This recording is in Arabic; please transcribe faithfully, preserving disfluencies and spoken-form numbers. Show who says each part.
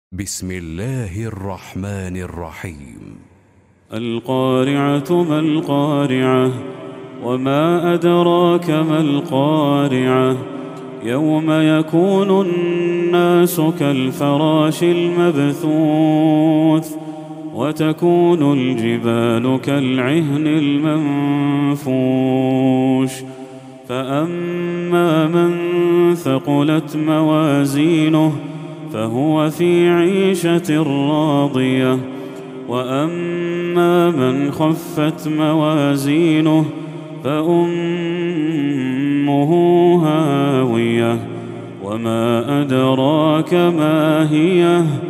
Speaker 1: بسم الله الرحمن الرحيم.
Speaker 2: القارعة ما القارعة وما أدراك ما القارعة يوم يكون الناس كالفراش المبثوث وتكون الجبال كالعهن المنفوش فأما من ثقلت موازينه فهو في عيشة راضية وأما من خفت موازينه فأمه هاوية وما أدراك ما هي